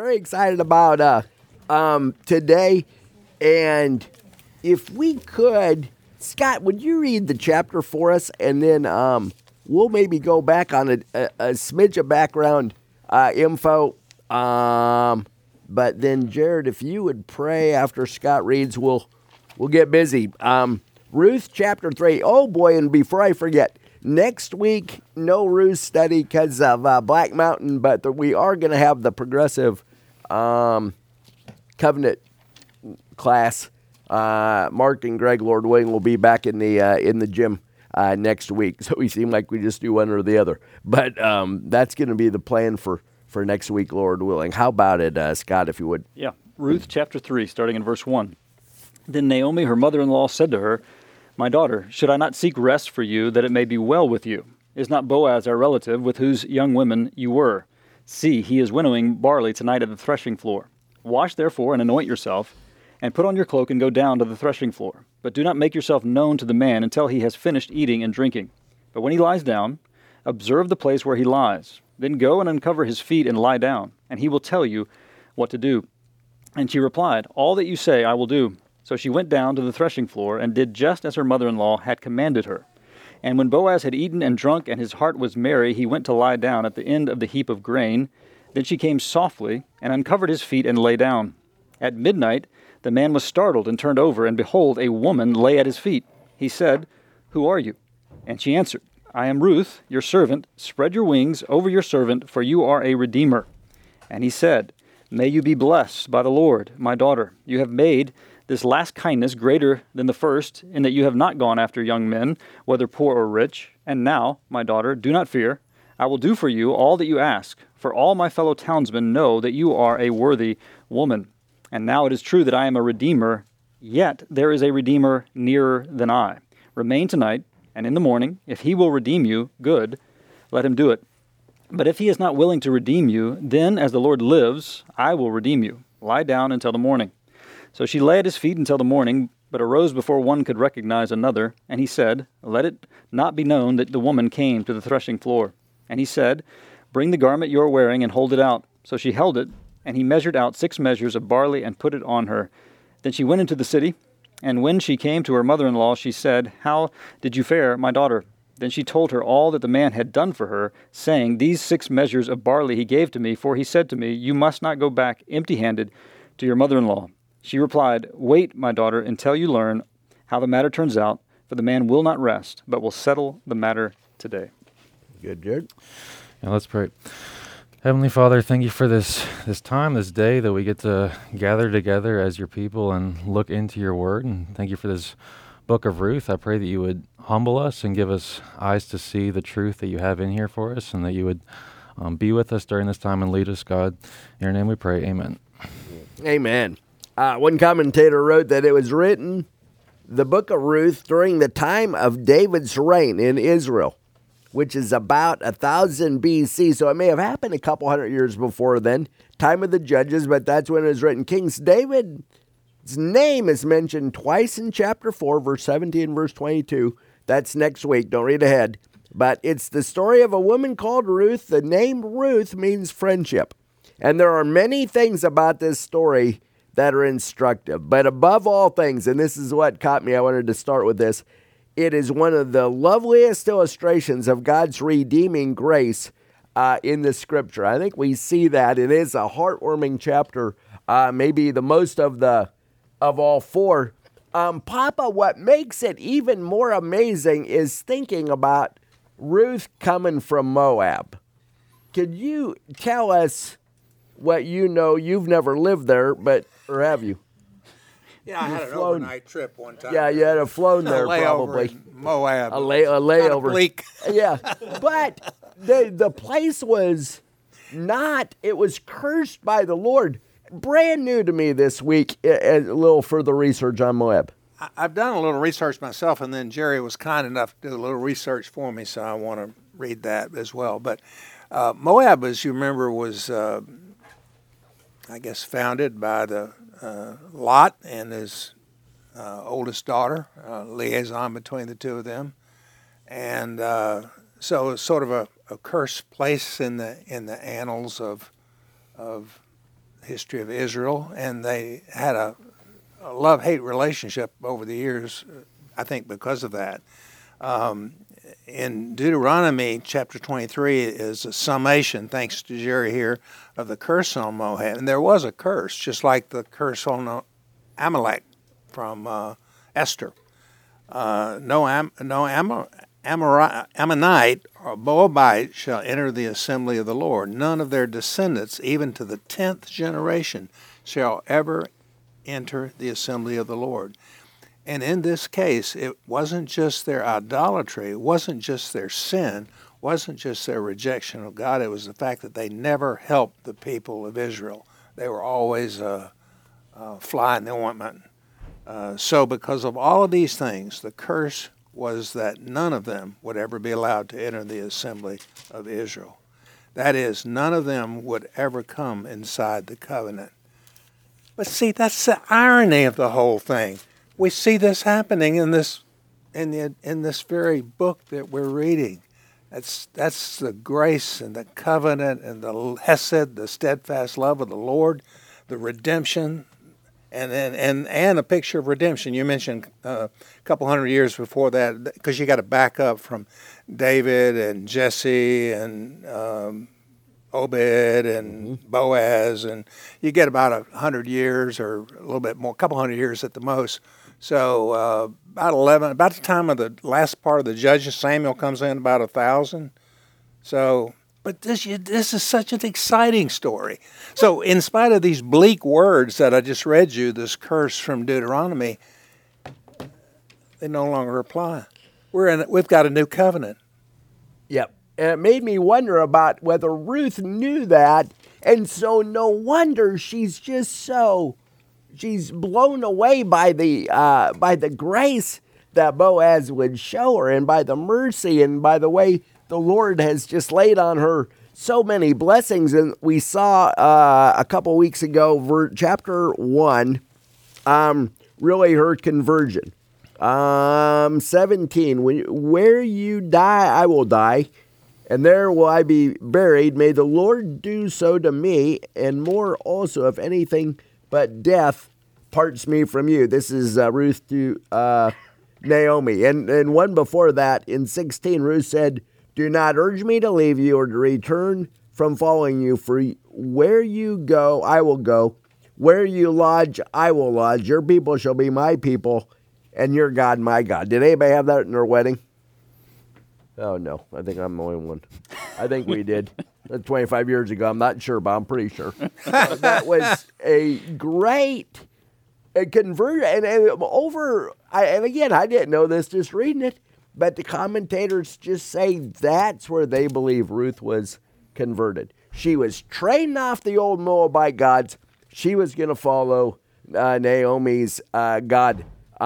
very excited about today. And if we could, Scott, would you read the chapter for us? And then we'll maybe go back on a smidge of background info. But then, Jared, if you would pray after Scott reads, we'll get busy. Ruth chapter 3. Oh, boy, and before I forget, next week, no Ruth study because of Black Mountain, but we are going to have the progressive covenant class. Mark and Greg, Lord willing, will be back in the gym next week. So we seem like we just do one or the other. But that's going to be the plan for next week, Lord willing. How about it, Scott, if you would? Yeah. Ruth chapter 3, starting in verse 1. Then Naomi, her mother-in-law, said to her, "My daughter, should I not seek rest for you, that it may be well with you? Is not Boaz our relative, with whose young women you were? See, he is winnowing barley tonight at the threshing floor. Wash therefore and anoint yourself, and put on your cloak and go down to the threshing floor. But do not make yourself known to the man until he has finished eating and drinking. But when he lies down, observe the place where he lies. Then go and uncover his feet and lie down, and he will tell you what to do." And she replied, "All that you say I will do." So she went down to the threshing floor and did just as her mother-in-law had commanded her. And when Boaz had eaten and drunk and his heart was merry, he went to lie down at the end of the heap of grain. Then she came softly and uncovered his feet and lay down. At midnight the man was startled and turned over, and behold, a woman lay at his feet. He said, "Who are you?" And she answered, "I am Ruth, your servant. Spread your wings over your servant, for you are a redeemer." And he said, "May you be blessed by the Lord, my daughter. You have made this last kindness greater than the first, in that you have not gone after young men, whether poor or rich. And now, my daughter, do not fear. I will do for you all that you ask, for all my fellow townsmen know that you are a worthy woman. And now it is true that I am a redeemer, yet there is a redeemer nearer than I. Remain tonight, and in the morning, if he will redeem you, good, let him do it. But if he is not willing to redeem you, then, as the Lord lives, I will redeem you. Lie down until the morning." So she lay at his feet until the morning, but arose before one could recognize another. And he said, "Let it not be known that the woman came to the threshing floor." And he said, "Bring the garment you are wearing and hold it out." So she held it, and he measured out 6 measures of barley and put it on her. Then she went into the city, and when she came to her mother-in-law, she said, "How did you fare, my daughter?" Then she told her all that the man had done for her, saying, "These 6 measures of barley he gave to me, for he said to me, 'You must not go back empty-handed to your mother-in-law.'" She replied, "Wait, my daughter, until you learn how the matter turns out, for the man will not rest, but will settle the matter today." Good, Jared. And let's pray. Heavenly Father, thank you for this time, this day that we get to gather together as your people and look into your word. And thank you for this book of Ruth. I pray that you would humble us and give us eyes to see the truth that you have in here for us, and that you would be with us during this time and lead us, God. In your name we pray, amen. Amen. One commentator wrote that it was written, the book of Ruth, during the time of David's reign in Israel, which is about 1000 BC. So it may have happened a couple hundred years before then, time of the judges, but that's when it was written. King David's name is mentioned twice in chapter 4, verse 17, verse 22. That's next week. Don't read ahead. But it's the story of a woman called Ruth. The name Ruth means friendship. And there are many things about this story that are instructive. But above all things, and this is what caught me, I wanted to start with this, it is one of the loveliest illustrations of God's redeeming grace in the Scripture. I think we see that. It is a heartwarming chapter, maybe the most of all 4. Papa, what makes it even more amazing is thinking about Ruth coming from Moab. Could you tell us what you know? You've never lived there, or have you? Yeah, I had an overnight trip one time. Yeah, you had flown there probably. In Moab. A layover. Kind of bleak. Yeah, but the place was not, it was cursed by the Lord. Brand new to me this week, a little further research on Moab. I've done a little research myself, and then Jerry was kind enough to do a little research for me, so I want to read that as well. But Moab, as you remember, was, I guess, founded by the Lot and his oldest daughter, liaison between the two of them. And so it's sort of a cursed place in the annals of history of Israel, and they had a love-hate relationship over the years, I think because of that. In Deuteronomy chapter 23 is a summation, thanks to Jerry here, of the curse on Moab. And there was a curse, just like the curse on Amalek from Esther. No Ammonite or Moabite shall enter the assembly of the Lord. None of their descendants, even to the 10th generation, shall ever enter the assembly of the Lord. And in this case, it wasn't just their idolatry, it wasn't just their sin, wasn't just their rejection of God, it was the fact that they never helped the people of Israel. They were always a fly in the ointment. So because of all of these things, the curse was that none of them would ever be allowed to enter the assembly of Israel. That is, none of them would ever come inside the covenant. But see, that's the irony of the whole thing. We see this happening in this very book that we're reading. That's the grace and the covenant and the hesed, the steadfast love of the Lord, the redemption, and a picture of redemption. You mentioned a couple hundred years before that, because you got to back up from David and Jesse and Obed and Boaz, and you get about 100 years or a little bit more, a couple hundred years at the most. So about the time of the last part of the Judges, Samuel comes in about 1,000. So, but this is such an exciting story. So in spite of these bleak words that I just read you, this curse from Deuteronomy, they no longer apply. We've got a new covenant. Yep. And it made me wonder about whether Ruth knew that, and so no wonder she's blown away by the grace that Boaz would show her, and by the mercy, and by the way the Lord has just laid on her so many blessings. And we saw a couple weeks ago, chapter 1, really her conversion. 17, where you die, I will die, and there will I be buried. May the Lord do so to me, and more also, if anything but death parts me from you. This is Ruth to Naomi. And one before that, in 16, Ruth said, do not urge me to leave you or to return from following you, for where you go, I will go. Where you lodge, I will lodge. Your people shall be my people, and your God, my God. Did anybody have that in their wedding? Oh, no. I think I'm the only one. I think we did. 25 years ago. I'm not sure, but I'm pretty sure. That was a great conversion. And again, I didn't know this just reading it, but the commentators just say that's where they believe Ruth was converted. She was trading off the old Moabite gods. She was going to follow Naomi's God.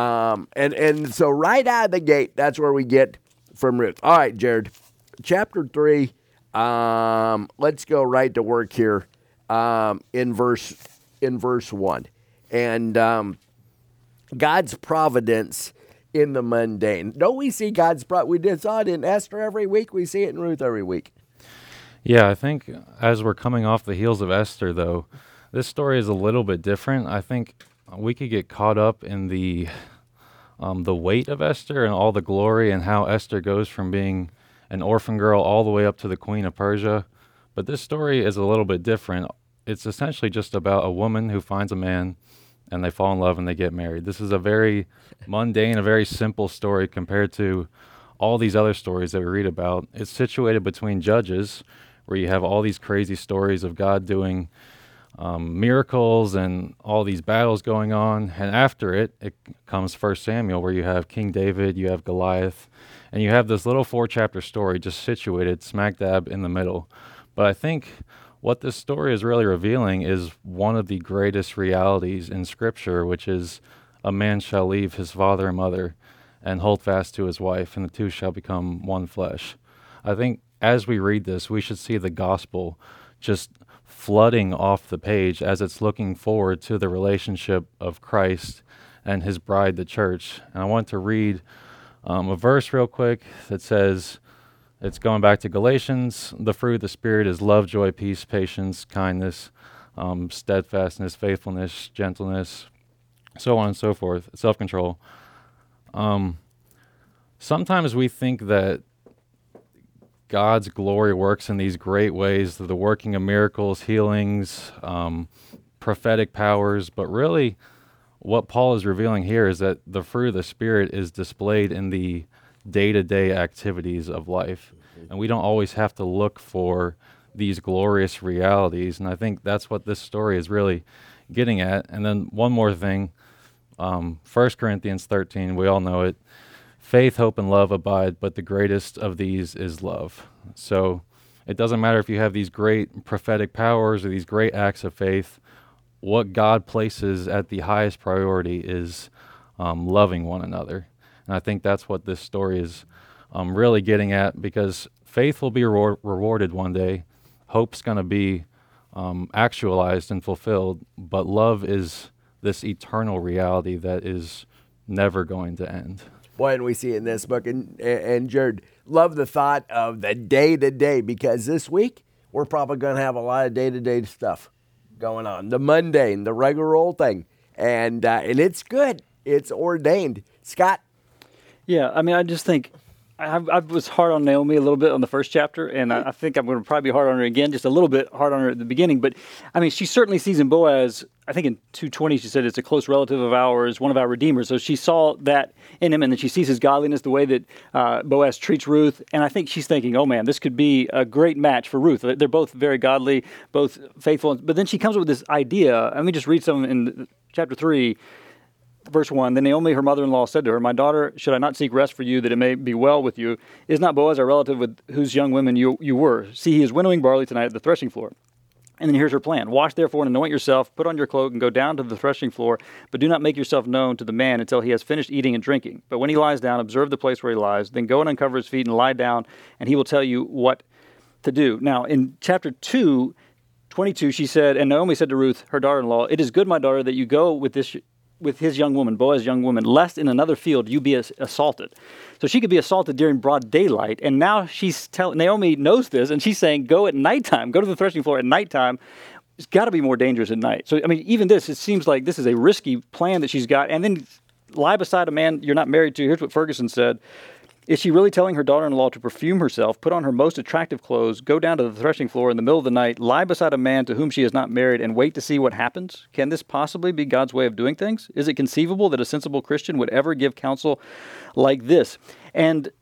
And so right out of the gate, that's where we get from Ruth. All right, Jared, chapter 3, let's go right to work here in verse 1. And God's providence in the mundane. Don't we see God's we saw it in Esther every week. We see it in Ruth every week. Yeah, I think as we're coming off the heels of Esther, though, this story is a little bit different. I think we could get caught up in the weight of Esther and all the glory and how Esther goes from being an orphan girl all the way up to the Queen of Persia. But this story is a little bit different. It's essentially just about a woman who finds a man and they fall in love and they get married. This is a very mundane, a very simple story compared to all these other stories that we read about. It's situated between Judges, where you have all these crazy stories of God doing miracles and all these battles going on. And after it comes 1 Samuel, where you have King David, you have Goliath, and you have this little 4-chapter story just situated smack dab in the middle. But I think what this story is really revealing is one of the greatest realities in Scripture, which is a man shall leave his father and mother and hold fast to his wife, and the two shall become one flesh. I think as we read this, we should see the gospel just flooding off the page as it's looking forward to the relationship of Christ and his bride, the church. And I want to read a verse real quick that says, it's going back to Galatians, the fruit of the Spirit is love, joy, peace, patience, kindness, steadfastness, faithfulness, gentleness, so on and so forth, self-control. Sometimes we think that God's glory works in these great ways, the working of miracles, healings, prophetic powers, but really what Paul is revealing here is that the fruit of the Spirit is displayed in the day-to-day activities of life. And we don't always have to look for these glorious realities. And I think that's what this story is really getting at. And then one more thing, 1 Corinthians 13, we all know it. Faith, hope, and love abide, but the greatest of these is love. So it doesn't matter if you have these great prophetic powers or these great acts of faith. What God places at the highest priority is loving one another. And I think that's what this story is really getting at, because faith will be rewarded one day. Hope's going to be actualized and fulfilled, but love is this eternal reality that is never going to end. Boy, and we see it in this book. And Jared, love the thought of the day-to-day, because this week we're probably going to have a lot of day-to-day stuff going on. The mundane, the regular old thing. And it's good. It's ordained. Scott? Yeah, I mean, I just think I was hard on Naomi a little bit on the first chapter, and I think I'm going to probably be hard on her again, just a little bit hard on her at the beginning. But, I mean, she certainly sees in Boaz, I think in 2:20 she said it's a close relative of ours, one of our redeemers. So she saw that in him, and then she sees his godliness, the way that Boaz treats Ruth. And I think she's thinking, oh, man, this could be a great match for Ruth. They're both very godly, both faithful. But then she comes up with this idea. Let me just read some in chapter 3. Verse 1, then Naomi, her mother-in-law, said to her, my daughter, should I not seek rest for you that it may be well with you? Is not Boaz our relative with whose young women you were? See, he is winnowing barley tonight at the threshing floor. And then here's her plan. Wash therefore and anoint yourself, put on your cloak and go down to the threshing floor, but do not make yourself known to the man until he has finished eating and drinking. But when he lies down, observe the place where he lies, then go and uncover his feet and lie down, and he will tell you what to do. Now, in chapter 2:22, she said, and Naomi said to Ruth, her daughter-in-law, it is good, my daughter, that you go with his young woman, Boaz's young woman, lest in another field you be assaulted. So she could be assaulted during broad daylight, and now Naomi knows this, and she's saying, go at nighttime, go to the threshing floor at nighttime. It's got to be more dangerous at night. So, I mean, even this, it seems like this is a risky plan that she's got, and then lie beside a man you're not married to. Here's what Ferguson said. Is she really telling her daughter-in-law to perfume herself, put on her most attractive clothes, go down to the threshing floor in the middle of the night, lie beside a man to whom she is not married, and wait to see what happens? Can this possibly be God's way of doing things? Is it conceivable that a sensible Christian would ever give counsel like this? And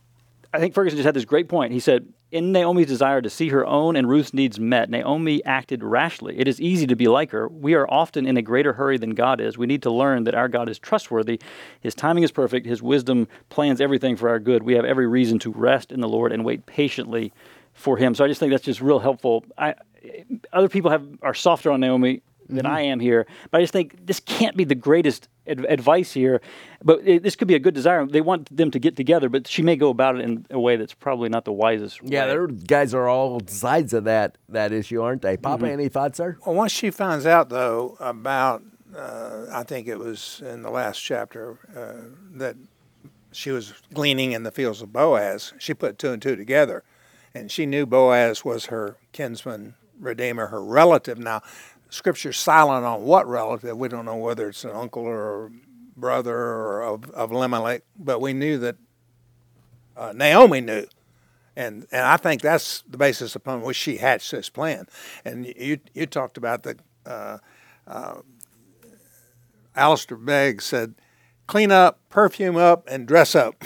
I think Ferguson just had this great point. He said, in Naomi's desire to see her own and Ruth's needs met, Naomi acted rashly. It is easy to be like her. We are often in a greater hurry than God is. We need to learn that our God is trustworthy. His timing is perfect. His wisdom plans everything for our good. We have every reason to rest in the Lord and wait patiently for him. So I just think that's just real helpful. Other people are softer on Naomi than I am here, but I just think this can't be the greatest advice here, but this could be a good desire. They want them to get together, but she may go about it in a way that's probably not the wisest way. Yeah, their guys are all sides of that issue, aren't they? Papa, any thoughts, sir? Well, once she finds out, though, about, I think it was in the last chapter, that she was gleaning in the fields of Boaz, she put two and two together, and she knew Boaz was her kinsman, redeemer, her relative. Now, Scripture's silent on what relative. We don't know whether it's an uncle or a brother or of Elimelech, but we knew that Naomi knew. And I think that's the basis upon which she hatched this plan. And you talked about Alistair Begg said, clean up, perfume up, and dress up.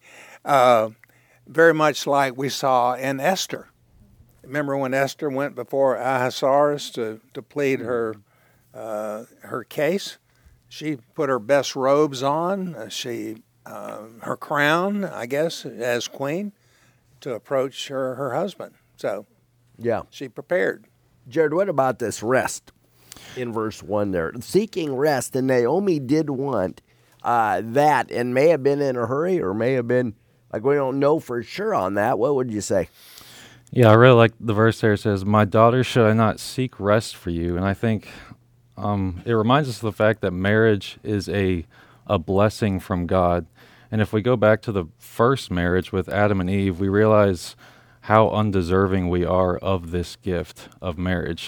Very much like we saw in Esther. Remember when Esther went before Ahasuerus to plead her case? She put her best robes on, her crown, I guess, as queen, to approach her husband. So, yeah, she prepared. Jared, what about this rest in verse 1 there? Seeking rest, and Naomi did want that, and may have been in a hurry, or may have been, like, we don't know for sure on that. What would you say? Yeah, I really like the verse there. It says, my daughter, should I not seek rest for you? And I think it reminds us of the fact that marriage is a blessing from God. And if we go back to the first marriage with Adam and Eve, we realize how undeserving we are of this gift of marriage.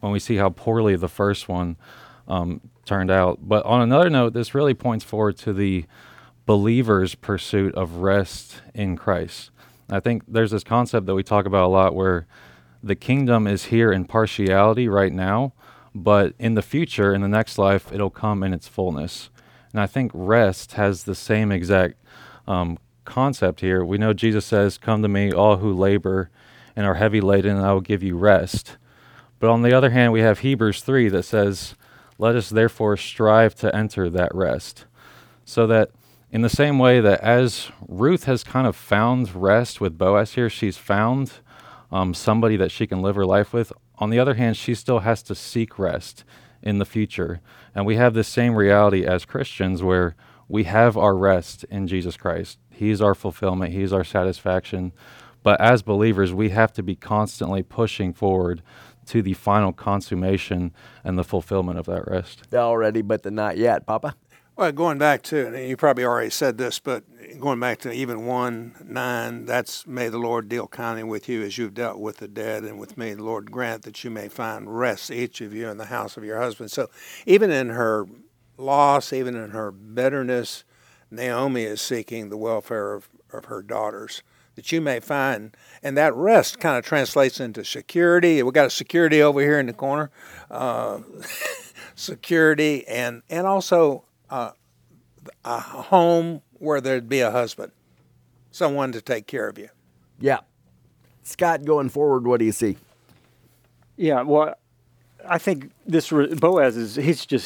when we see how poorly the first one turned out. But on another note, this really points forward to the believer's pursuit of rest in Christ. I think there's this concept that we talk about a lot where the kingdom is here in partiality right now, but in the future, in the next life, it'll come in its fullness. And I think rest has the same exact concept here. We know Jesus says, "Come to me, all who labor and are heavy laden, and I will give you rest." But on the other hand, we have Hebrews 3 that says, "Let us therefore strive to enter that rest." So that in the same way that as Ruth has kind of found rest with Boaz here, she's found somebody that she can live her life with. On the other hand, she still has to seek rest in the future. And we have this same reality as Christians where we have our rest in Jesus Christ. He's our fulfillment. He's our satisfaction. But as believers, we have to be constantly pushing forward to the final consummation and the fulfillment of that rest. The already, but the not yet, Papa. Well, going back to, and you probably already said this, but going back to even 1:9, that's, "May the Lord deal kindly with you as you've dealt with the dead, and with me, the Lord grant that you may find rest, each of you, in the house of your husband." So even in her loss, even in her bitterness, Naomi is seeking the welfare of her daughters, that you may find. And that rest kind of translates into security. We got a security over here in the corner. Security and also a home where there'd be a husband, someone to take care of you. Yeah. Scott, going forward, what do you see? Yeah, well, I think this Boaz is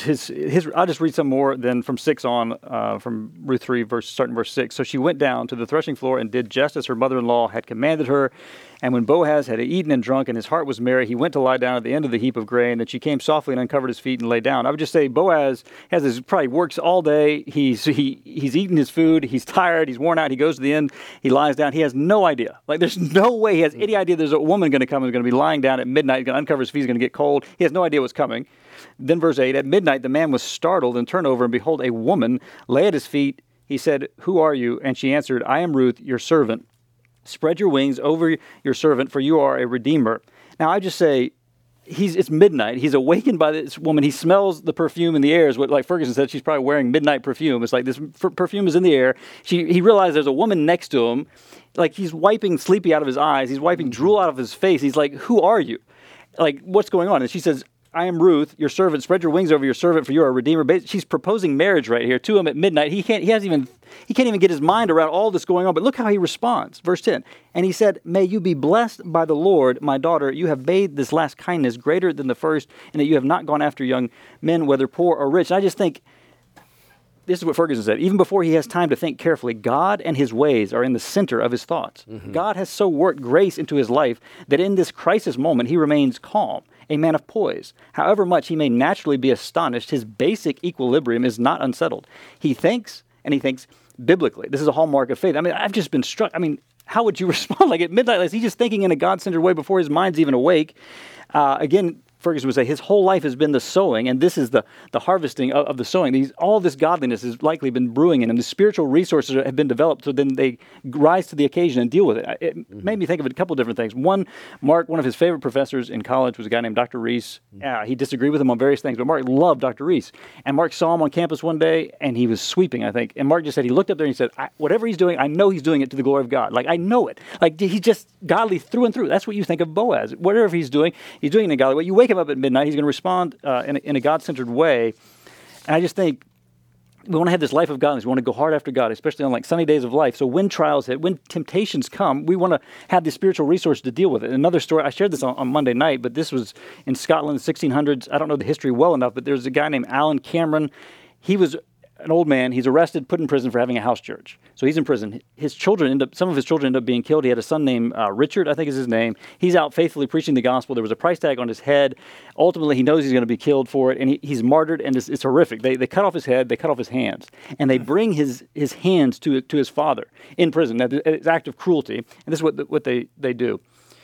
his. I'll just read some more then from 6 on, from Ruth 3, starting verse 6. "So she went down to the threshing floor and did just as her mother-in-law had commanded her. And when Boaz had eaten and drunk and his heart was merry, he went to lie down at the end of the heap of grain. Then she came softly and uncovered his feet and lay down." I would just say Boaz probably works all day. He's eaten his food. He's tired. He's worn out. He goes to the end. He lies down. He has no idea. Like, there's no way he has any idea there's a woman going to come who's going to be lying down at midnight. He's going to uncover his feet. He's going to get cold. He has no idea what's coming. Then verse 8, "At midnight the man was startled and turned over, and behold, a woman lay at his feet. He said, 'Who are you?' And she answered, 'I am Ruth, your servant. Spread your wings over your servant, for you are a redeemer.'" Now I just say, it's midnight. He's awakened by this woman. He smells the perfume in the air. Is what, like Ferguson said, she's probably wearing midnight perfume. It's like this perfume is in the air. He realized there's a woman next to him. Like, he's wiping sleepy out of his eyes. He's wiping drool out of his face. He's like, "Who are you? Like, what's going on?" And she says, "I am Ruth, your servant. Spread your wings over your servant, for you are a redeemer." She's proposing marriage right here to him at midnight. He can't even get his mind around all this going on. But look how he responds. Verse 10, "And he said, 'May you be blessed by the Lord, my daughter. You have made this last kindness greater than the first, and that you have not gone after young men, whether poor or rich.'" And I just think, this is what Ferguson said. Even before he has time to think carefully, God and his ways are in the center of his thoughts. Mm-hmm. God has so worked grace into his life that in this crisis moment, he remains calm, a man of poise. However much he may naturally be astonished, his basic equilibrium is not unsettled. He thinks, and he thinks biblically. This is a hallmark of faith. I mean, I've just been struck. I mean, how would you respond? Like, at midnight, is he just thinking in a God-centered way before his mind's even awake? Again, Ferguson would say his whole life has been the sowing, and this is the harvesting of the sowing. All this godliness has likely been brewing in him. The spiritual resources have been developed, so then they rise to the occasion and deal with it. It made me think of a couple different things. One, Mark, one of his favorite professors in college was a guy named Dr. Reese. He disagreed with him on various things, but Mark loved Dr. Reese. And Mark saw him on campus one day, and he was sweeping, I think. And Mark just said, he looked up there and he said, whatever he's doing, I know he's doing it to the glory of God. Like, I know it. Like, he's just godly through and through. That's what you think of Boaz. Whatever he's doing it in a godly way. You wake him up at midnight, he's going to respond in a God-centered way. And I just think we want to have this life of godliness. We want to go hard after God, especially on like sunny days of life. So when trials hit, when temptations come, we want to have the spiritual resource to deal with it. Another story, I shared this on Monday night, but this was in Scotland, the 1600s. I don't know the history well enough, but there's a guy named Alan Cameron. He was an old man. He's arrested, put in prison for having a house church. So he's in prison. Some of his children end up being killed. He had a son named Richard, I think is his name. He's out faithfully preaching the gospel. There was a price tag on his head. Ultimately, he knows he's going to be killed for it, and he's martyred, and it's horrific. They cut off his head, they cut off his hands, and they bring his hands to his father in prison. That it's an act of cruelty, and this is what they do.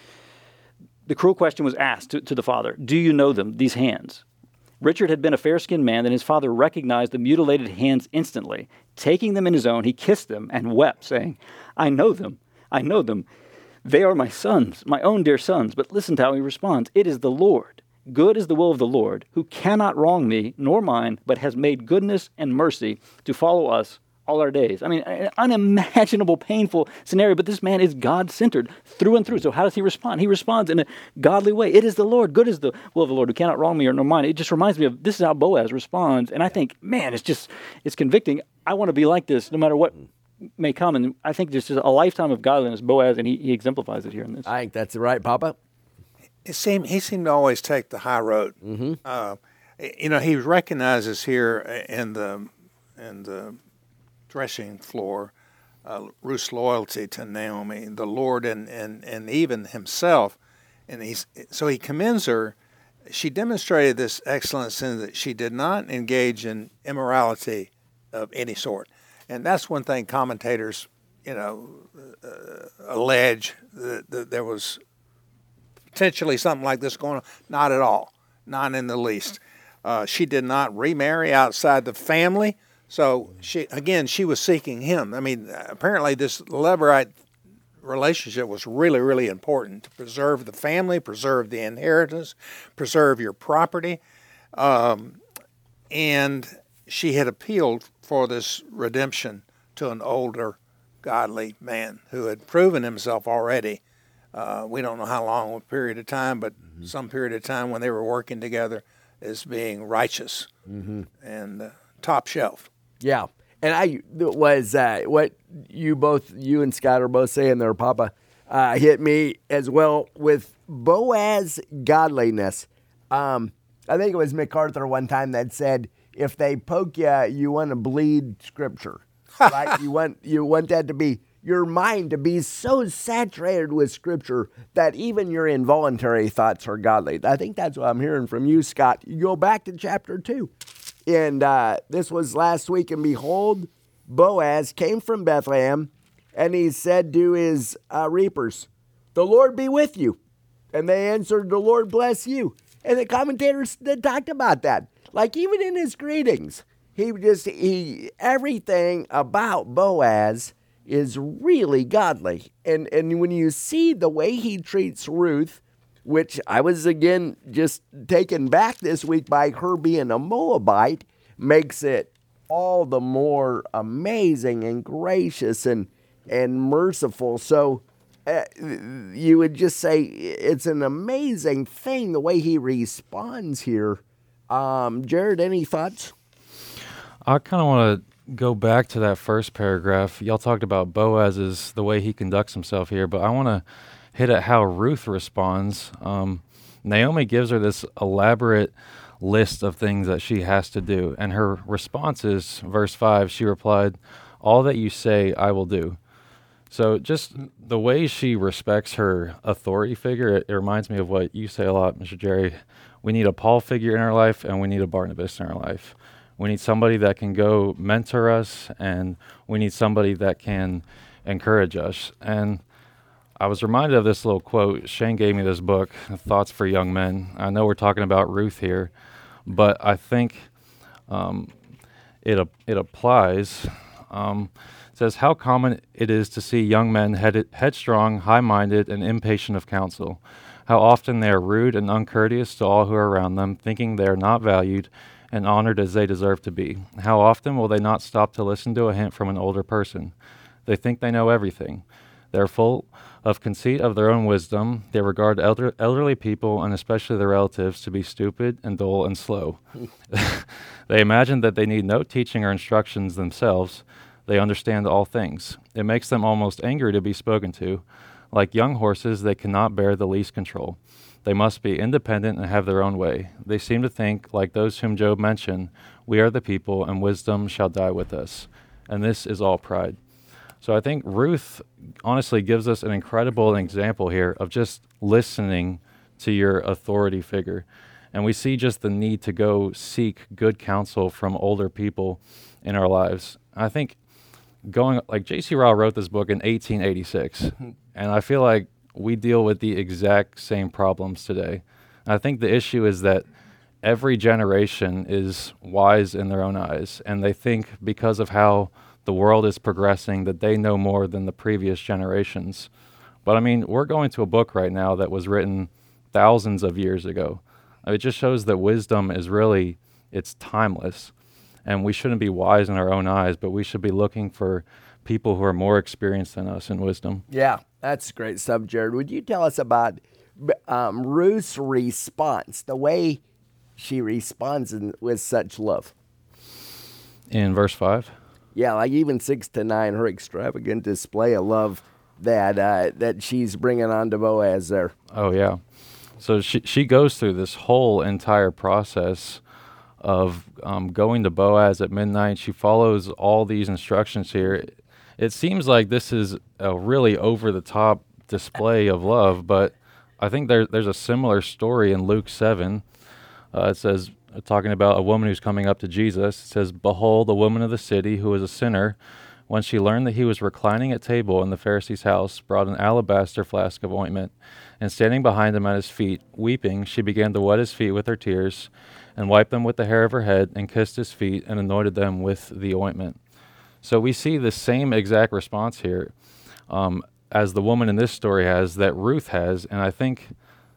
The cruel question was asked to the father, "Do you know them, these hands?" Richard had been a fair-skinned man, and his father recognized the mutilated hands instantly. Taking them in his own, he kissed them and wept, saying, I know them. They are my sons, my own dear sons." But listen to how he responds. "It is the Lord. good is the will of the Lord, who cannot wrong me nor mine, but has made goodness and mercy to follow us all our days. I mean, an unimaginable, painful scenario, but this man is God-centered through and through. So how does he respond? He responds in a godly way. It is the Lord. Good is the will of the Lord, who cannot wrong me or nor mine. It just reminds me of, this is how Boaz responds. And I think, man, it's convicting. I want to be like this no matter what may come. And I think there's just a lifetime of godliness, Boaz, and he exemplifies it here in this. I think that's right, Papa. He seemed to always take the high road. He recognizes here in the threshing floor Ruth's loyalty to Naomi, the Lord, and even himself, and he commends her. She demonstrated this excellence in that she did not engage in immorality of any sort, and that's one thing commentators, allege that there was potentially something like this going on. Not at all, not in the least. She did not remarry outside the family. So she was seeking him. I mean, apparently this Levirate relationship was really, really important to preserve the family, preserve the inheritance, preserve your property. And she had appealed for this redemption to an older, godly man who had proven himself already. We don't know how long a period of time, but some period of time when they were working together as being righteous and top shelf. Yeah, and I was what you and Scott are both saying there, Papa, hit me as well with Boaz godliness. I think it was MacArthur one time that said, if they poke you, you want to bleed Scripture, right? you want that to be your mind to be so saturated with Scripture that even your involuntary thoughts are godly. I think that's what I'm hearing from you, Scott. You go back to chapter 2. And this was last week, and behold, Boaz came from Bethlehem, and he said to his reapers, "The Lord be with you." And they answered, "The Lord bless you." And the commentators talked about that. Like, even in his greetings, everything about Boaz is really godly. And when you see the way he treats Ruth, which I was, again, just taken back this week by her being a Moabite, makes it all the more amazing and gracious and merciful. So you would just say it's an amazing thing the way he responds here. Jared, any thoughts? I kind of want to go back to that first paragraph. Y'all talked about Boaz's, the way he conducts himself here, but I want to hit at how Ruth responds. Naomi gives her this elaborate list of things that she has to do, and her response is, verse 5, she replied, "All that you say, I will do." So just the way she respects her authority figure, it reminds me of what you say a lot, Mr. Jerry. We need a Paul figure in our life, and we need a Barnabas in our life. We need somebody that can go mentor us, and we need somebody that can encourage us. And I was reminded of this little quote. Shane gave me this book, Thoughts for Young Men. I know we're talking about Ruth here, but I think it applies. It says, how common it is to see young men headstrong, high-minded, and impatient of counsel. How often they are rude and uncourteous to all who are around them, thinking they are not valued and honored as they deserve to be. How often will they not stop to listen to a hint from an older person? They think they know everything. They are full of conceit of their own wisdom. They regard elderly people, and especially their relatives, to be stupid and dull and slow. They imagine that they need no teaching or instructions themselves. They understand all things. It makes them almost angry to be spoken to. Like young horses, they cannot bear the least control. They must be independent and have their own way. They seem to think, like those whom Job mentioned, we are the people, and wisdom shall die with us. And this is all pride. So I think Ruth honestly gives us an incredible example here of just listening to your authority figure. And we see just the need to go seek good counsel from older people in our lives. I think J.C. Ryle wrote this book in 1886, and I feel like we deal with the exact same problems today. I think the issue is that every generation is wise in their own eyes, and they think because of how the world is progressing that they know more than the previous generations. But I mean, we're going to a book right now that was written thousands of years ago. It just shows that wisdom is really, it's timeless. And we shouldn't be wise in our own eyes, but we should be looking for people who are more experienced than us in wisdom. Yeah, that's great stuff, Jared. Would you tell us about Ruth's response, the way she responds with such love? In verse 5? Yeah, like even 6 to 9, her extravagant display of love that she's bringing on to Boaz there. Oh, yeah. So she goes through this whole entire process of going to Boaz at midnight. She follows all these instructions here. It seems like this is a really over-the-top display of love, but I think there's a similar story in Luke 7. It says, talking about a woman who's coming up to Jesus, it says, "Behold, a woman of the city who was a sinner, when she learned that he was reclining at table in the Pharisee's house, brought an alabaster flask of ointment, and standing behind him at his feet, weeping, she began to wet his feet with her tears, and wiped them with the hair of her head, and kissed his feet, and anointed them with the ointment." So we see the same exact response here as the woman in this story has, that Ruth has, and I think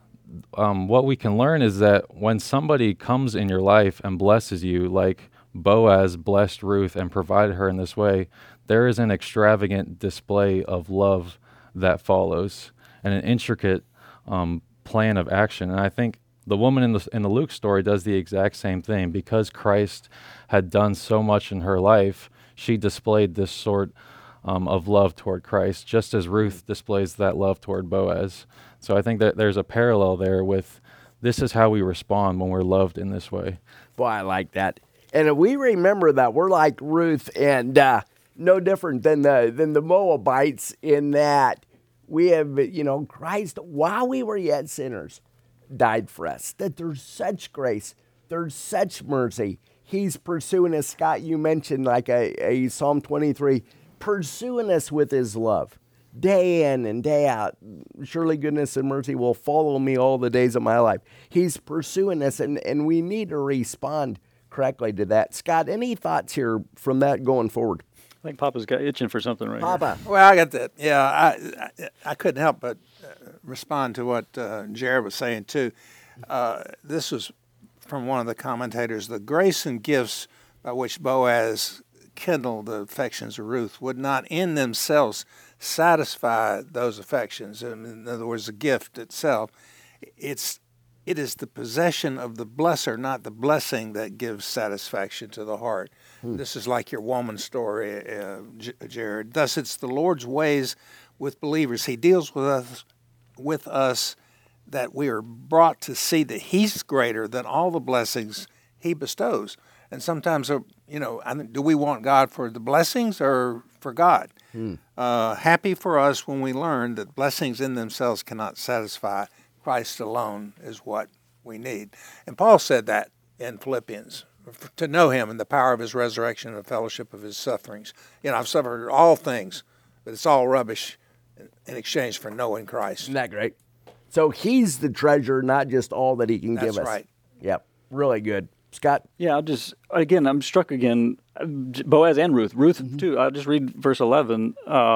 what we can learn is that when somebody comes in your life and blesses you, like Boaz blessed Ruth and provided her in this way, there is an extravagant display of love that follows and an intricate plan of action. And I think the woman in the Luke story does the exact same thing. Because Christ had done so much in her life, she displayed this sort of love toward Christ, just as Ruth displays that love toward Boaz. So I think that there's a parallel there with this is how we respond when we're loved in this way. Boy, I like that. And if we remember that we're like Ruth, and no different than the Moabites in that we have, Christ, while we were yet sinners, died for us. That there's such grace, there's such mercy. He's pursuing us. Scott, you mentioned like a Psalm 23, pursuing us with his love. Day in and day out, surely goodness and mercy will follow me all the days of my life. He's pursuing us, and we need to respond correctly to that. Scott, any thoughts here from that going forward? I think Papa's got itching for something right Papa. here. Well, I got that. Yeah, I couldn't help but respond to what Jared was saying, too. This was from one of the commentators. The grace and gifts by which Boaz kindled the affections of Ruth would not in themselves satisfy those affections. In other words, the gift itself, it is the possession of the blesser, not the blessing, that gives satisfaction to the heart. This is like your woman story, Jared. Thus, it's the Lord's ways with believers. He deals with us that we are brought to see that He's greater than all the blessings He bestows. And sometimes, do we want God for the blessings or for God? Happy for us when we learn that blessings in themselves cannot satisfy. Christ alone is what we need. And Paul said that in Philippians, to know Him and the power of His resurrection and the fellowship of His sufferings. I've suffered all things, but it's all rubbish in exchange for knowing Christ. Isn't that great? So He's the treasure, not just all that He can give us. That's right. Yep, really good. Scott? Yeah, I'm struck again, Boaz and Ruth. Ruth, too. I'll just read verse 11,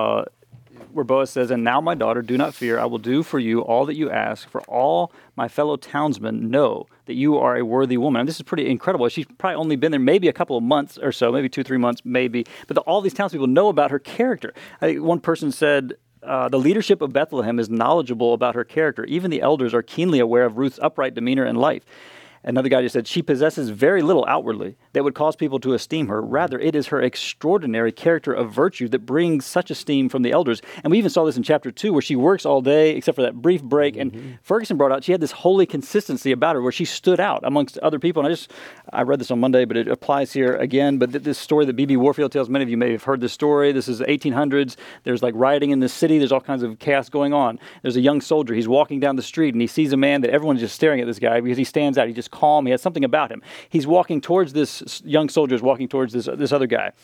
where Boaz says, "And now, my daughter, do not fear. I will do for you all that you ask, for all my fellow townsmen know that you are a worthy woman." And this is pretty incredible. She's probably only been there maybe a couple of months or so, maybe 2-3 months, maybe. But all these townspeople know about her character. I think one person said, the leadership of Bethlehem is knowledgeable about her character. Even the elders are keenly aware of Ruth's upright demeanor and life. Another guy just said, "She possesses very little outwardly that would cause people to esteem her. Rather, it is her extraordinary character of virtue that brings such esteem from the elders." And we even saw this in chapter 2, where she works all day, except for that brief break. And Ferguson brought out, she had this holy consistency about her, where she stood out amongst other people. And I read this on Monday, but it applies here again. But this story that B.B. Warfield tells, many of you may have heard this story. This is the 1800s. There's like rioting in the city. There's all kinds of chaos going on. There's a young soldier. He's walking down the street, and he sees a man that everyone's just staring at this guy because he stands out. He just calm. He has something about him. He's walking towards this young soldier, is walking towards this other guy.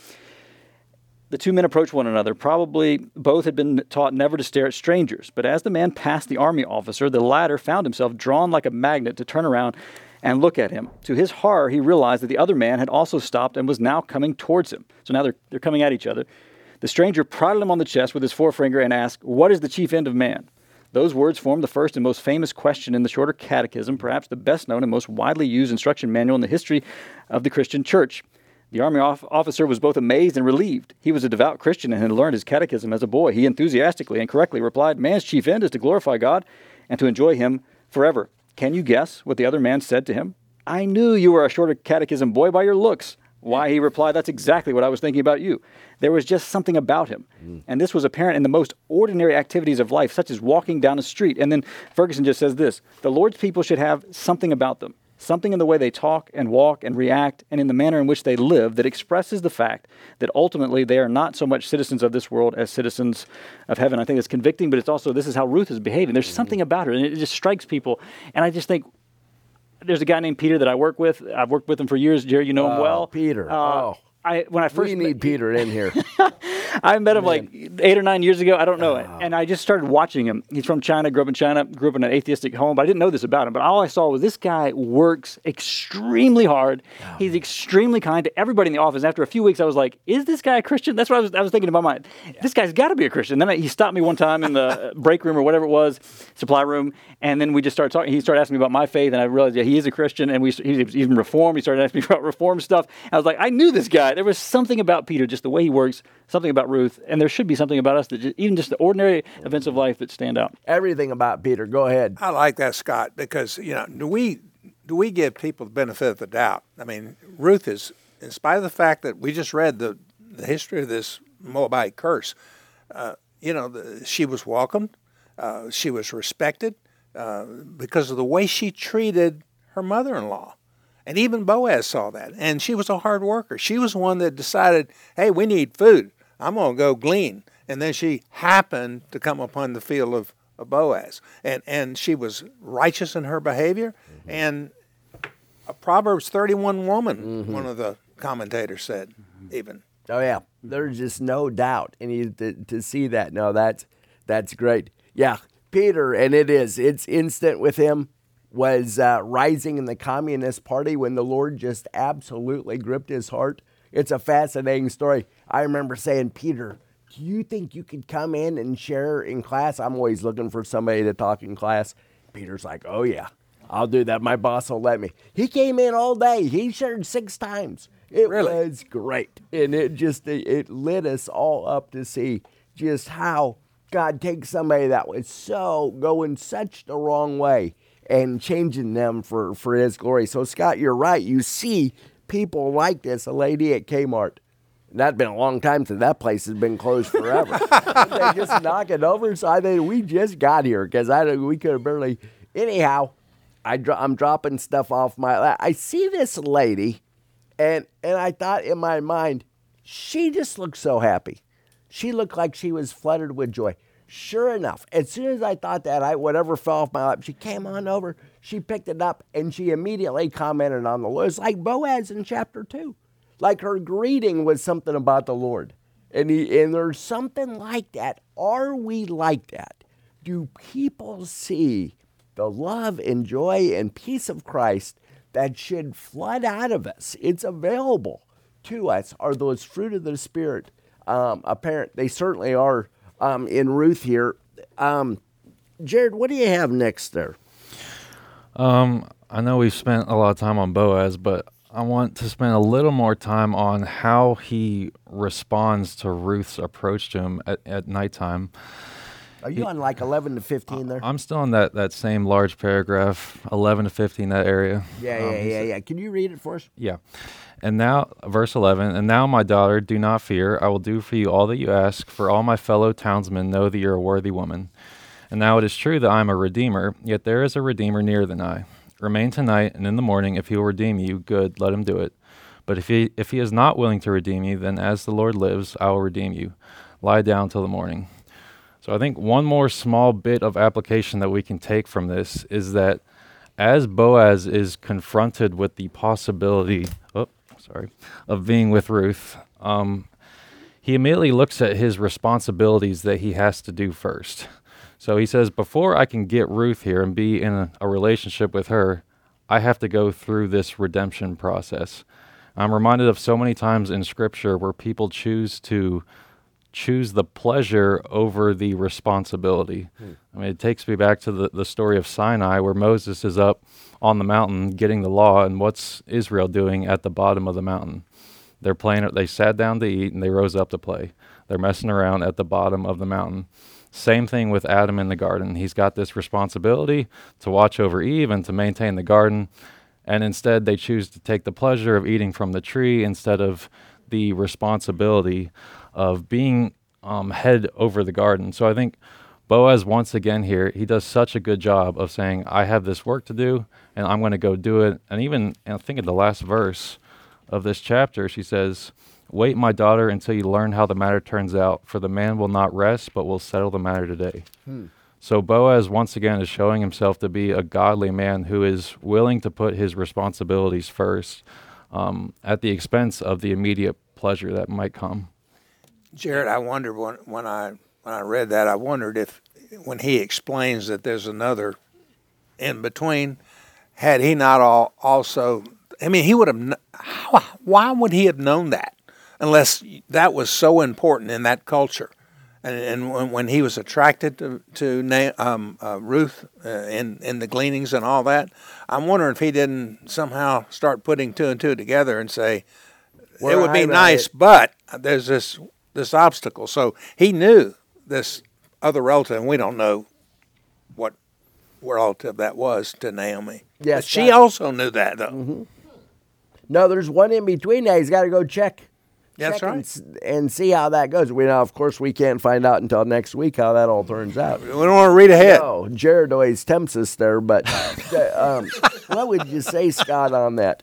The two men approach one another. Probably both had been taught never to stare at strangers. But as the man passed the army officer, the latter found himself drawn like a magnet to turn around and look at him. To his horror, he realized that the other man had also stopped and was now coming towards him. So now they're coming at each other. The stranger prodded him on the chest with his forefinger and asked, "What is the chief end of man?" Those words form the first and most famous question in the Shorter Catechism, perhaps the best known and most widely used instruction manual in the history of the Christian church. The army officer was both amazed and relieved. He was a devout Christian and had learned his catechism as a boy. He enthusiastically and correctly replied, "Man's chief end is to glorify God and to enjoy him forever." Can you guess what the other man said to him? "I knew you were a Shorter Catechism boy by your looks." Why, he replied, "That's exactly what I was thinking about you." There was just something about him. And this was apparent in the most ordinary activities of life, such as walking down a street. And then Ferguson just says this: the Lord's people should have something about them, something in the way they talk and walk and react and in the manner in which they live that expresses the fact that ultimately they are not so much citizens of this world as citizens of heaven. I think it's convicting, but it's also, this is how Ruth is behaving. There's something about her, and it just strikes people. And I just think, there's a guy named Peter that I work with. I've worked with him for years. Jerry, you know him well. Peter. When I first we need Peter in here. I met him like 8 or 9 years ago. I don't know it. And I just started watching him. He's from China, grew up in China, grew up in an atheistic home, but I didn't know this about him. But all I saw was this guy works extremely hard. He's extremely kind to everybody in the office. After a few weeks, I was like, is this guy a Christian? That's what I was thinking in my mind. This guy's got to be a Christian. Then he stopped me one time in the break room or whatever it was, supply room, and then we just started talking. He started asking me about my faith, and I realized, yeah, he is a Christian, and he's even Reformed. He started asking me about Reform stuff. I was like, I knew this guy. There was something about Peter, just the way he works, something about Ruth, and there should be something about us that even just the ordinary events of life that stand out. Everything about Peter. Go ahead. I like that, Scott, because do we give people the benefit of the doubt? I mean, Ruth is, in spite of the fact that we just read the history of this Moabite curse, she was welcomed, she was respected because of the way she treated her mother-in-law. And even Boaz saw that. And she was a hard worker. She was the one that decided, hey, we need food. I'm going to go glean. And then she happened to come upon the field of Boaz. And she was righteous in her behavior. And a Proverbs 31 woman, one of the commentators said, even. Oh, yeah. There's just no doubt. And to see that, no, that's great. Yeah, Peter, and it's instant with him, was rising in the Communist Party when the Lord just absolutely gripped his heart. It's a fascinating story. I remember saying, Peter, do you think you could come in and share in class? I'm always looking for somebody to talk in class. Peter's like, oh, yeah, I'll do that. My boss will let me. He came in all day. He shared 6 times. It was great. And it lit us all up to see just how God takes somebody that was so going such the wrong way and changing them for his glory. So, Scott, you're right. You see people like this, a lady at Kmart. And that'd been a long time since that place has been closed forever. They just knock it over. So I think we just got here because we could have barely. Anyhow, I'm dropping stuff off my lap. I see this lady, and I thought in my mind, she just looked so happy. She looked like she was flooded with joy. Sure enough, as soon as I thought that, whatever fell off my lap, she came on over, she picked it up, and she immediately commented on the Lord. It's like Boaz in chapter 2. Like her greeting was something about the Lord. And there's something like that. Are we like that? Do people see the love and joy and peace of Christ that should flood out of us? It's available to us. Are those fruit of the Spirit apparent? They certainly are. In Ruth here. Jared, what do you have next there? I know we've spent a lot of time on Boaz, but I want to spend a little more time on how he responds to Ruth's approach to him at nighttime. Are you on like 11 to 15 there? I'm still in that same large paragraph, 11 to 15, that area. Yeah. Can you read it for us? Yeah. And now, verse 11, and now, my daughter, do not fear. I will do for you all that you ask, for all my fellow townsmen know that you are a worthy woman. And now it is true that I am a redeemer, yet there is a redeemer nearer than I. Remain tonight, and in the morning, if he will redeem you, good, let him do it. But if he is not willing to redeem you, then as the Lord lives, I will redeem you. Lie down till the morning. So I think one more small bit of application that we can take from this is that as Boaz is confronted with the possibility of being with Ruth, he immediately looks at his responsibilities that he has to do first. So he says, before I can get Ruth here and be in a relationship with her, I have to go through this redemption process. I'm reminded of so many times in Scripture where people choose to choose the pleasure over the responsibility. I mean, it takes me back to the story of Sinai, where Moses is up on the mountain getting the law, and what's Israel doing at the bottom of the mountain? They're playing. They sat down to eat, and they rose up to play. They're messing around at the bottom of the mountain. Same thing with Adam in the garden. He's got this responsibility to watch over Eve and to maintain the garden, and instead they choose to take the pleasure of eating from the tree instead of the responsibility of being head over the garden. So I think Boaz, once again here, he does such a good job of saying, I have this work to do, and I'm going to go do it. And even, I think in the last verse of this chapter, she says, wait, my daughter, until you learn how the matter turns out, for the man will not rest, but will settle the matter today. So Boaz, once again, is showing himself to be a godly man who is willing to put his responsibilities first at the expense of the immediate pleasure that might come. Jared, I wondered when I read that, I wondered if when he explains that there's another in between, had he not also, I mean, he would have, why would he have known that unless that was so important in that culture? And when he was attracted to Ruth in the gleanings and all that, I'm wondering if he didn't somehow start putting two and two together and say, it would be nice, but there's this obstacle. So he knew this other relative, and we don't know what relative that was to Naomi. Yes, but she also knew that, though. Mm-hmm. No, there's one in between now. He's got to go check. That's right. And see how that goes. Of course, we can't find out until next week how that all turns out. We don't want to read ahead. No, Jared always tempts us there, but what would you say, Scott, on that?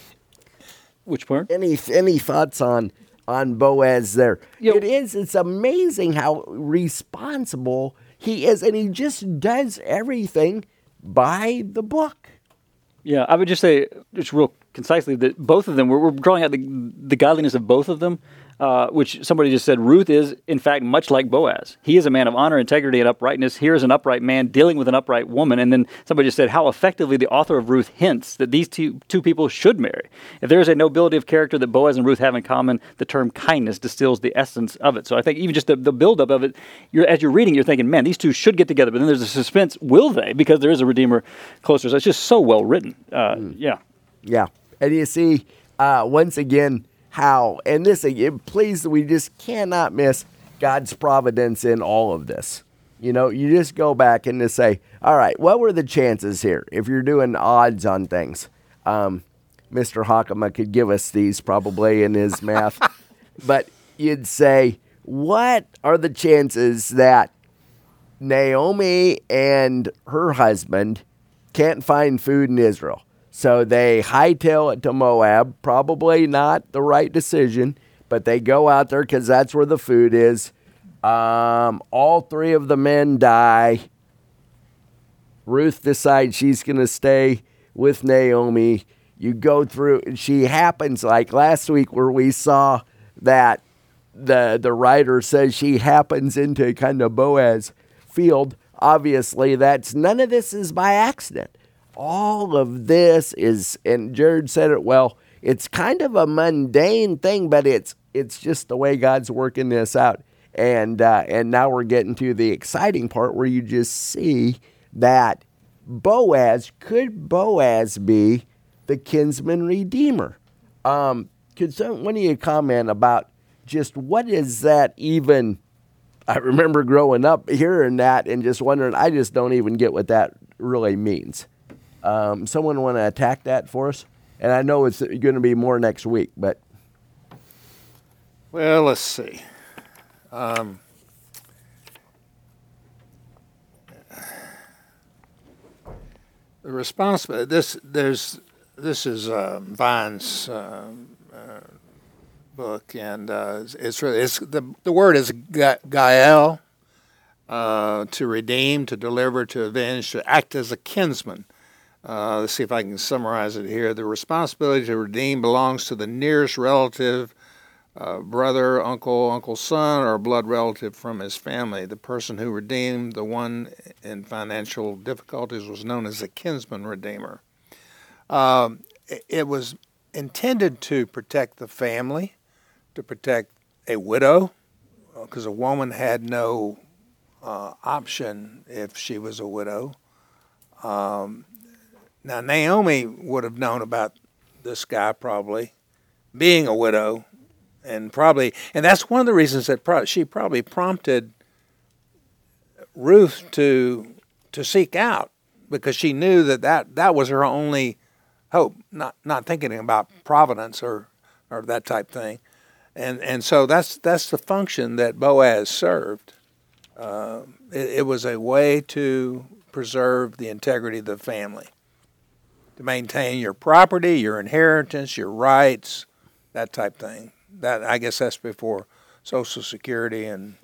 Which part? Any thoughts on Boaz there? It's amazing how responsible he is, and he just does everything by the book. Yeah, I would just say, just real concisely, that both of them, we're drawing out the godliness of both of them, which somebody just said, Ruth is, in fact, much like Boaz. He is a man of honor, integrity, and uprightness. Here is an upright man dealing with an upright woman. And then somebody just said how effectively the author of Ruth hints that these two people should marry. If there is a nobility of character that Boaz and Ruth have in common, the term kindness distills the essence of it. So I think even just the buildup of it, as you're reading, you're thinking, man, these two should get together. But then there's a suspense, will they? Because there is a Redeemer closer. So it's just so well written. Yeah. Yeah. And you see, once again, how, and this again, please, we just cannot miss God's providence in all of this. You just go back and just say, all right, what were the chances here? If you're doing odds on things, Mr. Hockema could give us these probably in his math, but you'd say, what are the chances that Naomi and her husband can't find food in Israel? So they hightail it to Moab, probably not the right decision, but they go out there because that's where the food is. All three of the men die. Ruth decides she's going to stay with Naomi. You go through, she happens like last week where we saw that the writer says she happens into kind of Boaz field. Obviously, none of this is by accident. All of this is, and Jared said it well, it's kind of a mundane thing, but it's just the way God's working this out. And now we're getting to the exciting part where you just see that could Boaz be the kinsman redeemer? Could one of you comment about just what is that even? I remember growing up hearing that and just wondering, I just don't even get what that really means. Someone want to attack that for us? And I know it's going to be more next week, but. Well, let's see. The response. This is Vine's book, and the word is gael, to redeem, to deliver, to avenge, to act as a kinsman. Let's see if I can summarize it here. The responsibility to redeem belongs to the nearest relative, brother, uncle, son, or blood relative from his family. The person who redeemed the one in financial difficulties was known as a kinsman redeemer. It was intended to protect the family, to protect a widow because a woman had no option if she was a widow. Now, Naomi would have known about this guy probably being a widow, and that's one of the reasons that she probably prompted Ruth to seek out, because she knew that was her only hope, not thinking about providence or that type thing. And so that's the function that Boaz served. It was a way to preserve the integrity of the family, to maintain your property, your inheritance, your rights, that type thing. That, I guess, that's before Social Security and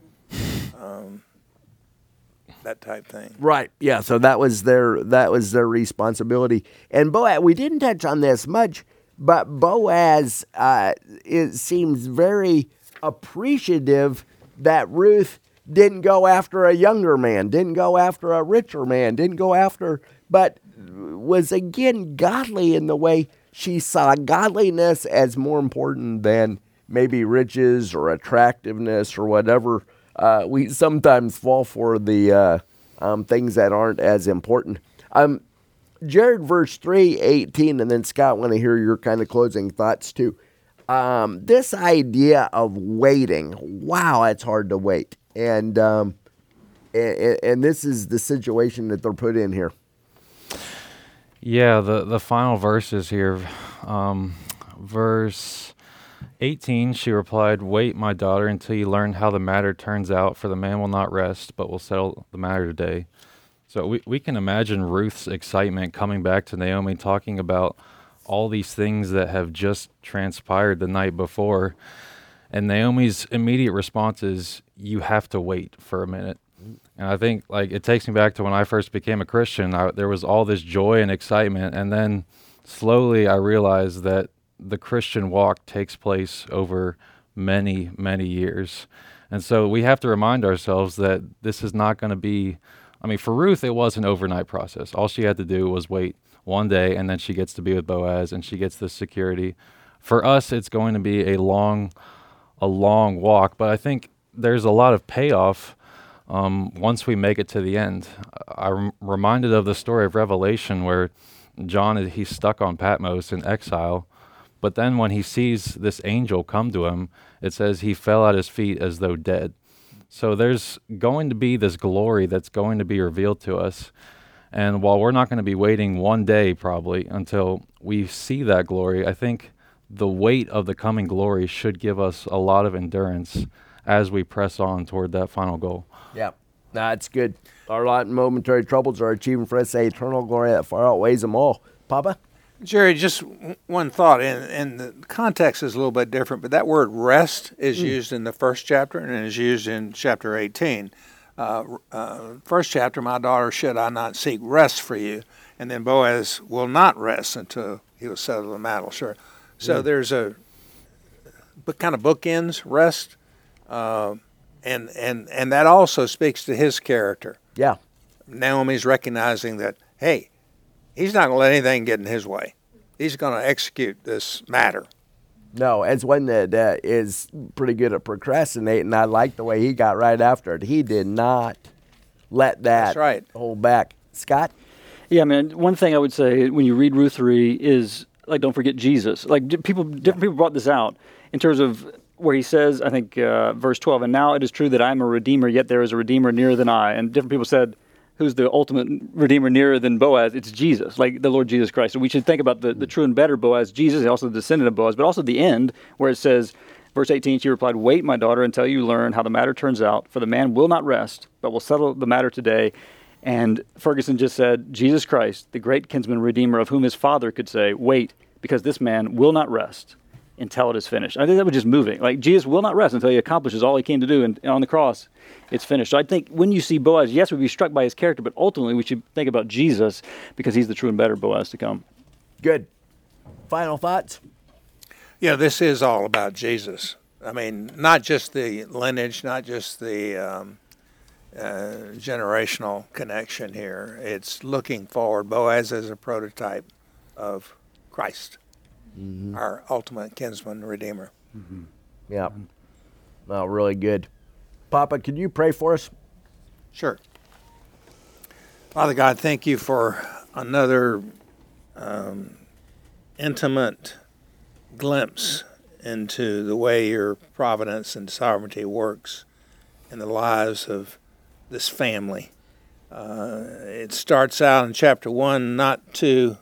that type thing. Right. Yeah. So that was their responsibility. And Boaz, we didn't touch on this much, but Boaz it seems very appreciative that Ruth didn't go after a younger man, didn't go after a richer man, but was again godly in the way she saw godliness as more important than maybe riches or attractiveness or whatever. We sometimes fall for the things that aren't as important. Jared, verse 3:18, and then Scott, want to hear your kind of closing thoughts too. This idea of waiting, wow, it's hard to wait. And this is the situation that they're put in here. Yeah, the final verses here. Verse 18, she replied, "Wait, my daughter, until you learn how the matter turns out, for the man will not rest, but will settle the matter today." So we can imagine Ruth's excitement coming back to Naomi, talking about all these things that have just transpired the night before. And Naomi's immediate response is, "You have to wait for a minute." And I think, like, it takes me back to when I first became a Christian. There was all this joy and excitement, and then slowly I realized that the Christian walk takes place over many, many years. And so we have to remind ourselves that this is not going to be, I mean, for Ruth, it was an overnight process. All she had to do was wait one day, and then she gets to be with Boaz, and she gets this security. For us, it's going to be a long walk, but I think there's a lot of payoff once we make it to the end. I'm reminded of the story of Revelation where John, he's stuck on Patmos in exile, but then when he sees this angel come to him, it says he fell at his feet as though dead. So there's going to be this glory that's going to be revealed to us. And while we're not going to be waiting one day probably until we see that glory, I think the weight of the coming glory should give us a lot of endurance as we press on toward that final goal. Yeah, that's good. Our lot and momentary troubles are achieving for us eternal glory that far outweighs them all. Papa? Jerry, just one thought, and the context is a little bit different, but that word rest is used in the first chapter and is used in chapter 18. First chapter, "My daughter, should I not seek rest for you?" And then Boaz will not rest until he will settle the matter. Sure. So there's a kind of bookends rest, and that also speaks to his character. Yeah. Naomi's recognizing that, hey, he's not going to let anything get in his way. He's going to execute this matter. No, as one that is pretty good at procrastinating, I like the way he got right after it. He did not let that hold back. Scott? Yeah, man, one thing I would say when you read Ruth 3 is, like, don't forget Jesus. Like, different people brought this out in terms of where he says, I think, verse 12, "And now it is true that I am a redeemer, yet there is a redeemer nearer than I." And different people said, who's the ultimate redeemer nearer than Boaz? It's Jesus, like the Lord Jesus Christ. So we should think about the true and better Boaz, Jesus, also the descendant of Boaz, but also the end where it says, verse 18, "She replied, 'Wait, my daughter, until you learn how the matter turns out, for the man will not rest, but will settle the matter today.'" And Ferguson just said, Jesus Christ, the great kinsman redeemer, of whom his father could say, "Wait, because this man will not rest until it is finished." I think that was just moving. Like, Jesus will not rest until he accomplishes all he came to do, and on the cross, it's finished. So I think when you see Boaz, yes, we'd be struck by his character, but ultimately we should think about Jesus because he's the true and better Boaz to come. Good. Final thoughts? Yeah, this is all about Jesus. I mean, not just the lineage, not just the generational connection here. It's looking forward. Boaz is a prototype of Christ, our ultimate kinsman redeemer. Yeah. Oh, really good. Papa, could you pray for us? Sure. Father God, thank you for another intimate glimpse into the way your providence and sovereignty works in the lives of this family. It starts out in chapter 1 not too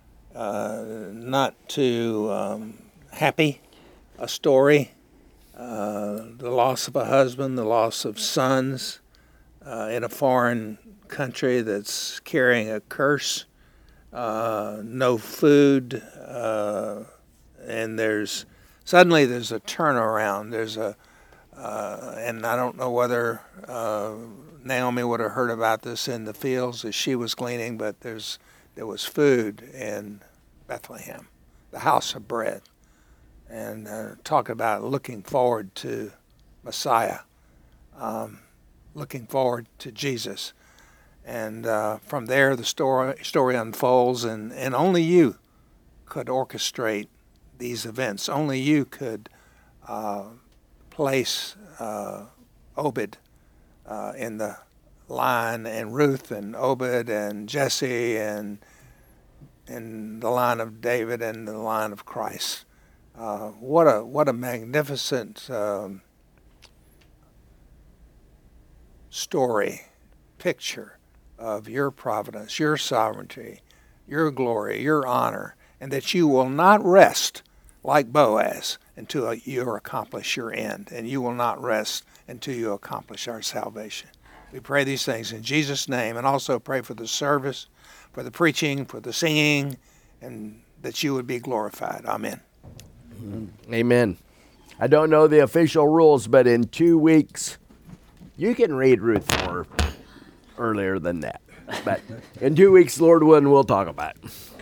happy a story. The loss of a husband, the loss of sons in a foreign country that's carrying a curse, no food, and suddenly there's a turnaround. And I don't know whether Naomi would have heard about this in the fields as she was gleaning, but there was food in Bethlehem, the house of bread. And talk about looking forward to Messiah, looking forward to Jesus. And from there, the story unfolds, and only you could orchestrate these events. Only you could place Obed in the line, and Ruth and Obed and Jesse, and in the line of David and the line of Christ. What a magnificent story, picture of your providence, your sovereignty, your glory, your honor, and that you will not rest like Boaz until you accomplish your end, and you will not rest until you accomplish our salvation. We pray these things in Jesus' name, and also pray for the service, for the preaching, for the singing, and that you would be glorified. Amen. Amen. I don't know the official rules, but in 2 weeks, you can read Ruth 4 earlier than that. But in 2 weeks, Lord willing, we'll talk about it.